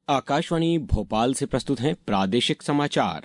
आकाशवाणी भोपाल से प्रस्तुत हैं प्रादेशिक समाचार।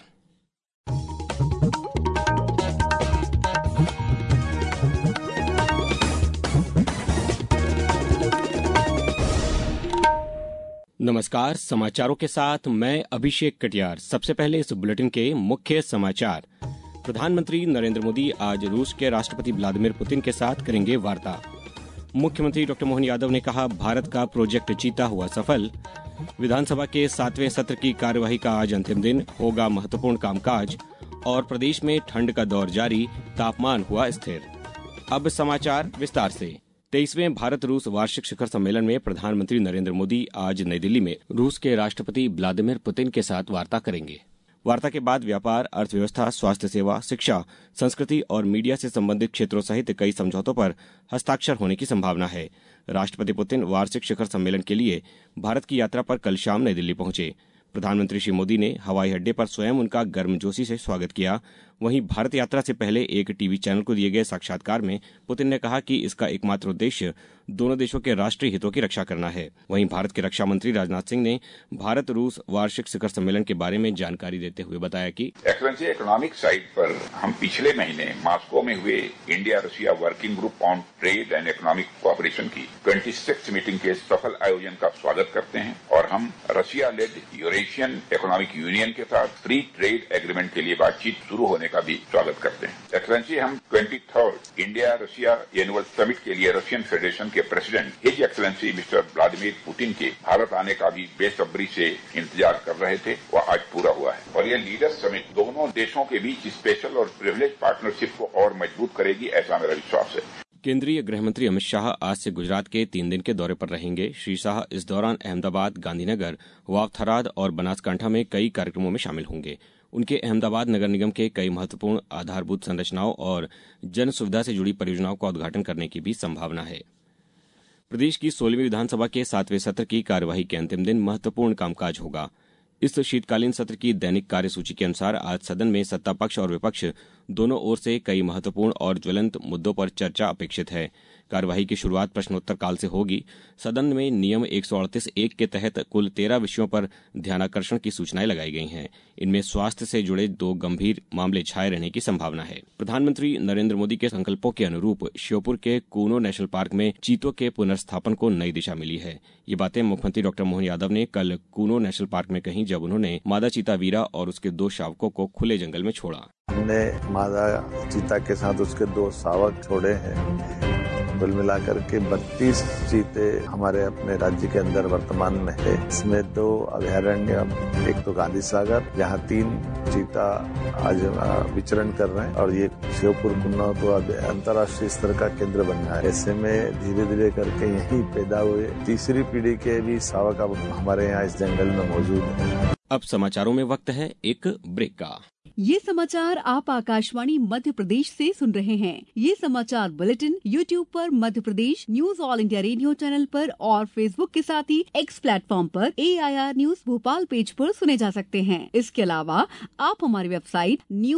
नमस्कार, समाचारों के साथ मैं अभिषेक कटियार। सबसे पहले इस बुलेटिन के मुख्य समाचार। प्रधानमंत्री नरेंद्र मोदी आज रूस के राष्ट्रपति व्लादिमीर पुतिन के साथ करेंगे वार्ता। मुख्यमंत्री डॉ मोहन यादव ने कहा, भारत का प्रोजेक्ट चीता हुआ सफल। विधानसभा के 7वें सत्र की कार्यवाही का आज अंतिम दिन, होगा महत्वपूर्ण कामकाज। और प्रदेश में ठंड का दौर जारी, तापमान हुआ स्थिर। अब समाचार विस्तार से। 23वें भारत रूस वार्षिक शिखर सम्मेलन में प्रधानमंत्री नरेंद्र मोदी आज नई दिल्ली में रूस के राष्ट्रपति व्लादिमीर पुतिन के साथ वार्ता करेंगे। वार्ता के बाद व्यापार, अर्थव्यवस्था, स्वास्थ्य सेवा, शिक्षा, संस्कृति और मीडिया से संबंधित क्षेत्रों सहित कई समझौतों पर हस्ताक्षर होने की संभावना है। राष्ट्रपति पुतिन वार्षिक शिखर सम्मेलन के लिए भारत की यात्रा पर कल शाम नई दिल्ली पहुंचे। प्रधानमंत्री श्री मोदी ने हवाई अड्डे पर स्वयं उनका गर्मजोशी से स्वागत किया। वहीं भारत यात्रा से पहले एक टीवी चैनल को दिए गए साक्षात्कार में पुतिन ने कहा कि इसका एकमात्र उद्देश्य दोनों देशों के राष्ट्रीय हितों की रक्षा करना है। वहीं भारत के रक्षा मंत्री राजनाथ सिंह ने भारत रूस वार्षिक शिखर सम्मेलन के बारे में जानकारी देते हुए बताया कि एक्सेलेंसी इकोनॉमिक साइड पर हम पिछले महीने मॉस्को में हुए India Russia working group on trade and economic cooperation की 26th मीटिंग के सफल आयोजन का स्वागत करते हैं और हम Russia led Eurasian economic union के साथ फ्री ट्रेड एग्रीमेंट के लिए बातचीत शुरू होने का भी स्वागत करते हैं। एक्सेलेंसी, हम 23rd India Russia annual summit के लिए रशियन फेडरेशन के president his excellency mister Vladimir Putin के भारत आने का भी बेसब्री से इंतजार कर रहे थे। वह आज पूरा हुआ है और यह लीडर्स समिट दोनों देशों के बीच स्पेशल और प्रिविलेज पार्टनरशिप को और मजबूत करेगी, ऐसा मेरा विश्वास है। केंद्रीय गृह मंत्री अमित शाह आज से गुजरात के 3 दिन के दौरे पर रहेंगे। श्री शाह इस दौरान अहमदाबाद, गांधीनगर, वाव-थराद और बनासकांठा में कई कार्यक्रमों में शामिल होंगे। उनके अहमदाबाद नगर निगम के कई महत्वपूर्ण आधारभूत संरचनाओं और जन सुविधा से जुड़ी परियोजनाओं का उद्घाटन करने की भी संभावना है। प्रदेश की 16वीं विधानसभा के 7वें सत्र की कार्यवाही के अंतिम दिन महत्वपूर्ण कामकाज होगा। इस शीतकालीन सत्र की दैनिक कार्यसूची के अनुसार आज सदन में सत्ता पक्ष और विपक्ष दोनों ओर से कई महत्वपूर्ण और ज्वलंत मुद्दों पर चर्चा अपेक्षित है। कार्यवाही की शुरुआत प्रश्नोत्तर काल से होगी। सदन में नियम 138(1) के तहत कुल 13 विषयों पर ध्यानाकर्षण की सूचनाएं लगाई गई हैं। इनमें स्वास्थ्य से जुड़े 2 गंभीर मामले छाये रहने की संभावना है। प्रधानमंत्री नरेंद्र मोदी के संकल्पों के अनुरूप श्योपुर के कूनो नेशनल पार्क में चीतों के पुनर्स्थापन को नई दिशा मिली है। ये बातें मुख्यमंत्री डॉ मोहन यादव ने कल कूनो नेशनल पार्क में कही, जब उन्होंने मादा चीता वीरा और उसके 2 शावकों को खुले जंगल में छोड़ा। हमने मादा चीता के साथ उसके 2 शावक छोड़े हैं। कुल मिलाकर के 32 चीते हमारे अपने राज्य के अंदर वर्तमान में है। इसमें 2 अभयारण्य, एक तो गांधी सागर जहाँ 3 चीता आज विचरण कर रहे हैं और ये श्योपुर कुन्नो तो अंतर्राष्ट्रीय स्तर का केंद्र बन रहा है। ऐसे में धीरे धीरे करके यही पैदा हुए तीसरी पीढ़ी के भी शावक अब हमारे यहाँ इस जंगल में मौजूद है। अब समाचारों में वक्त है एक ब्रेक का। ये समाचार आप आकाशवाणी मध्य प्रदेश से सुन रहे हैं। ये समाचार बुलेटिन YouTube पर Madhya Pradesh news All India Radio channel पर और Facebook के साथ ही X प्लेटफॉर्म पर AIR न्यूज भोपाल पेज पर सुने जा सकते हैं। इसके अलावा आप हमारी वेबसाइट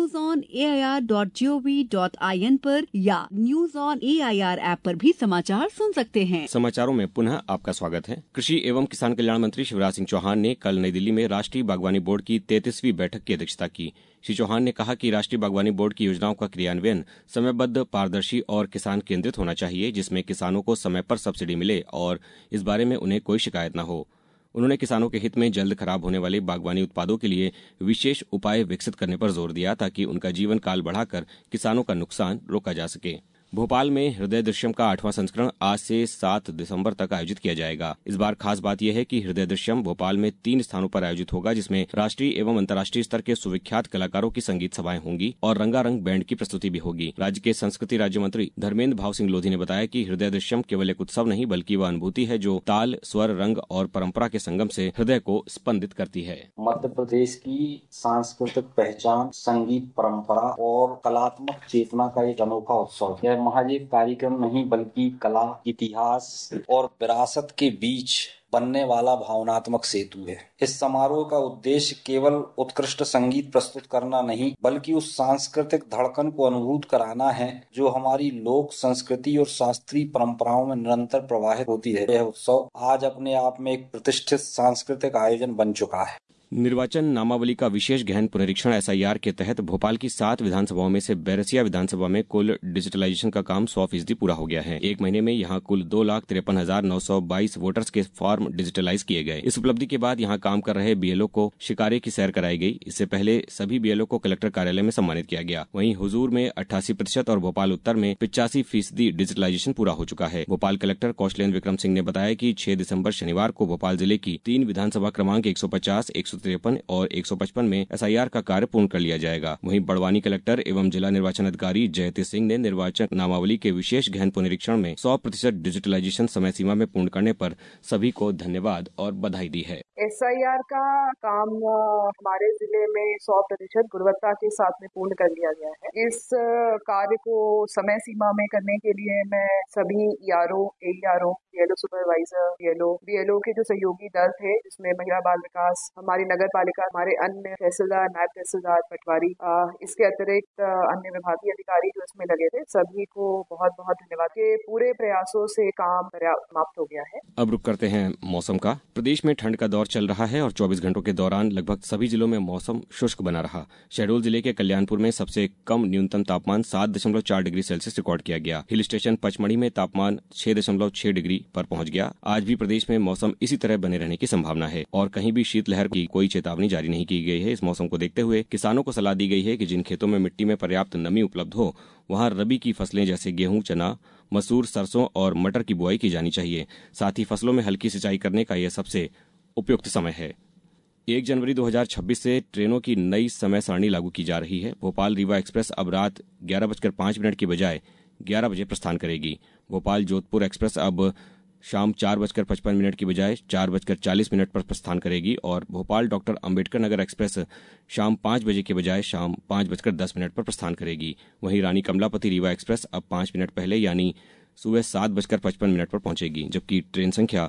newsonair.gov.in पर या न्यूज ऑन AIR ऐप पर भी समाचार सुन सकते हैं। समाचारों में पुनः आपका स्वागत है। कृषि एवं किसान कल्याण मंत्री शिवराज सिंह चौहान ने कल नई दिल्ली में राष्ट्रीय बागवानी बोर्ड की 33वीं बैठक की अध्यक्षता की। श्री चौहान ने कहा कि राष्ट्रीय बागवानी बोर्ड की योजनाओं का क्रियान्वयन समयबद्ध, पारदर्शी और किसान केंद्रित होना चाहिए, जिसमें किसानों को समय पर सब्सिडी मिले और इस बारे में उन्हें कोई शिकायत न हो। उन्होंने किसानों के हित में जल्द खराब होने वाले बागवानी उत्पादों के लिए विशेष उपाय विकसित करने पर जोर दिया, ताकि उनका जीवन काल बढ़ाकर किसानों का नुकसान रोका जा सके। भोपाल में हृदय दृश्यम का 8वां संस्करण आज से 7 दिसंबर तक आयोजित किया जाएगा। इस बार खास बात यह है कि हृदय दृश्यम भोपाल में 3 स्थानों पर आयोजित होगा, जिसमें राष्ट्रीय एवं अंतर्राष्ट्रीय स्तर के सुविख्यात कलाकारों की संगीत सभाएं होंगी और रंगारंग बैंड की प्रस्तुति भी होगी। राज्य के संस्कृति राज्य मंत्री धर्मेंद्र भाव सिंह लोधी ने बताया कि हृदय दृश्यम केवल एक उत्सव नहीं, बल्कि वह अनुभूति है जो ताल, स्वर, रंग और परंपरा के संगम से हृदय को स्पंदित करती है। मध्य प्रदेश की सांस्कृतिक पहचान, संगीत परंपरा और कलात्मक चेतना का एक अनोखा उत्सव है। महज एक कार्यक्रम नहीं, बल्कि कला, इतिहास और विरासत के बीच बनने वाला भावनात्मक सेतु है। इस समारोह का उद्देश्य केवल उत्कृष्ट संगीत प्रस्तुत करना नहीं, बल्कि उस सांस्कृतिक धड़कन को अनुभूत कराना है जो हमारी लोक संस्कृति और शास्त्रीय परंपराओं में निरंतर प्रवाहित होती है। यह उत्सव आज अपने आप में एक प्रतिष्ठित सांस्कृतिक आयोजन बन चुका है। निर्वाचन नामावली का विशेष गहन पुनरीक्षण एसआईआर के तहत भोपाल की 7 विधानसभाओं में से बैरसिया विधानसभा में कुल डिजिटलाइजेशन का काम 100% पूरा हो गया है। एक महीने में यहां कुल 2,53,922 वोटर्स के फॉर्म डिजिटलाइज किए गए। इस उपलब्धि के बाद यहां काम कर रहे बीएलओ को शिकारे की सैर कराई गई। इससे पहले सभी बीएलओ को कलेक्टर कार्यालय में सम्मानित किया गया। वहीं हुजूर में 88% और भोपाल उत्तर में 85% डिजिटलाइजेशन पूरा हो चुका है। भोपाल कलेक्टर कौशलेन्द्र विक्रम सिंह ने बताया कि 6 दिसंबर शनिवार को भोपाल जिले की 3 विधानसभा क्रमांक 150, 153 और 155 में एसआईआर का कार्य पूर्ण कर लिया जाएगा। वहीं बड़वानी कलेक्टर एवं जिला निर्वाचन अधिकारी जयति सिंह ने निर्वाचन नामावली के विशेष गहन पुनरीक्षण में 100% डिजिटलाइजेशन समय सीमा में पूर्ण करने पर सभी को धन्यवाद और बधाई दी है। एसआईआर का काम हमारे जिले में 100% गुणवत्ता के साथ में पूर्ण कर लिया गया है। इस कार्य को समय सीमा में करने के लिए मैं सभी ERO, AERO, BLO supervisor, BLO के जो सहयोगी दल थे, जिसमें महिला बाल विकास, हमारी नगर पालिका, हमारे अन्य तहसीलदार, नायब तहसीलदार, पटवारी, इसके अतिरिक्त अन्य विभागीय अधिकारी जो इसमें लगे थे, सभी को बहुत बहुत धन्यवाद। के पूरे प्रयासों से काम समाप्त हो गया है। अब रुक करते हैं मौसम का। प्रदेश में ठंड का दौर चल रहा है और 24 घंटों के दौरान लगभग सभी जिलों में मौसम शुष्क बना रहा। शहडोल जिले के कल्याणपुर में सबसे कम न्यूनतम तापमान 7.4 डिग्री सेल्सियस रिकॉर्ड किया गया। हिल स्टेशन पचमढ़ी में तापमान 6.6 डिग्री पर पहुंच गया। आज भी प्रदेश में मौसम इसी तरह बने रहने की संभावना है और कहीं भी शीतलहर की कोई चेतावनी जारी नहीं की गई है। इस मौसम को देखते हुए किसानों को सलाह दी गई है कि जिन खेतों में मिट्टी में पर्याप्त नमी उपलब्ध हो वहां रबी की फसलें जैसे गेहूं, चना, मसूर, सरसों और मटर की बुआई की जानी चाहिए। साथ ही फसलों में हल्की सिंचाई करने का यह सबसे उपयुक्त समय है। 1 जनवरी 2026 से ट्रेनों की नई समय सारणी लागू की जा रही है। भोपाल रीवा एक्सप्रेस अब रात 11:05 की बजाय 11 बजे प्रस्थान करेगी। भोपाल जोधपुर एक्सप्रेस अब शाम 4:55 की बजाय 4:40 पर प्रस्थान करेगी और भोपाल डॉक्टर अंबेडकर नगर एक्सप्रेस शाम 5 बजे के बजाय शाम 5:10 पर प्रस्थान करेगी। वहीं रानी कमलापति रीवा एक्सप्रेस अब 5 मिनट पहले यानी सुबह 7:55 पर पहुंचेगी, जबकि ट्रेन संख्या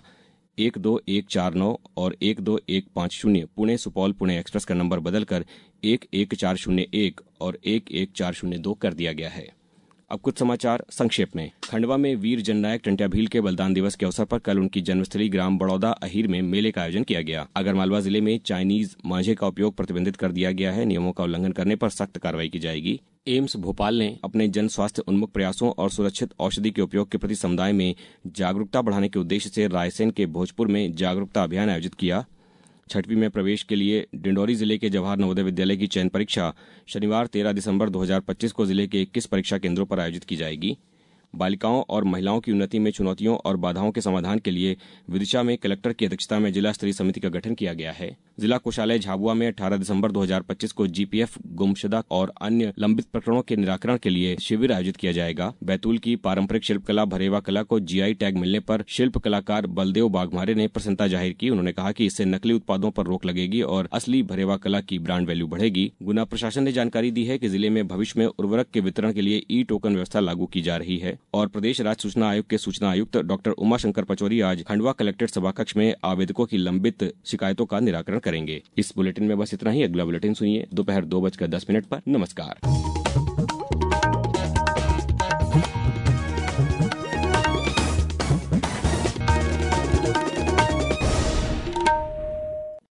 12149 और 12150 पुणे सुपौल पुणे एक्सप्रेस का नंबर बदलकर 11401 और 11402 कर दिया गया है। अब कुछ समाचार संक्षेप में। खंडवा में वीर जननायक टंट्या भील के बलिदान दिवस के अवसर पर कल उनकी जन्मस्थली ग्राम बड़ौदा अहीर में मेले का आयोजन किया गया। आगरमालवा जिले में चाइनीज मांझे का उपयोग प्रतिबंधित कर दिया गया है। नियमों का उल्लंघन करने पर सख्त कार्रवाई की जाएगी। एम्स भोपाल ने अपने जन स्वास्थ्य उन्मुख प्रयासों और सुरक्षित औषधि के उपयोग के प्रति समुदाय में जागरूकता बढ़ाने के उद्देश्य से रायसेन के भोजपुर में जागरूकता अभियान आयोजित किया। 6वीं में प्रवेश के लिए डिंडौरी जिले के जवाहर नवोदय विद्यालय की चयन परीक्षा शनिवार 13 दिसंबर 2025 को जिले के 21 परीक्षा केंद्रों पर आयोजित की जाएगी। बालिकाओं और महिलाओं की उन्नति में चुनौतियों और बाधाओं के समाधान के लिए विदिशा में कलेक्टर की अध्यक्षता में जिला स्तरीय समिति का गठन किया गया है। जिला कोषालय झाबुआ में 18 दिसंबर 2025 को जीपीएफ, गुमशुदा और अन्य लंबित प्रकरणों के निराकरण के लिए शिविर आयोजित किया जाएगा। बैतूल की पारंपरिक शिल्पकला भरेवा कला को जीआई टैग मिलने पर शिल्प कलाकार बलदेव बाघमारे ने प्रसन्नता जाहिर की। उन्होंने कहा कि इससे नकली उत्पादों पर रोक लगेगी और असली भरेवा कला की ब्रांड वैल्यू बढ़ेगी। गुना प्रशासन ने जानकारी दी है कि जिले में भविष्य में उर्वरक के वितरण के लिए ई टोकन व्यवस्था लागू की जा रही है। और प्रदेश राज्य सूचना आयोग के सूचना आयुक्त डॉक्टर उमाशंकर पचौरी आज खंडवा कलेक्ट्रेट सभाकक्ष में आवेदकों की लंबित शिकायतों का निराकरण करेंगे। इस बुलेटिन में बस इतना ही। अगला बुलेटिन सुनिए दोपहर 2:10 पर। नमस्कार।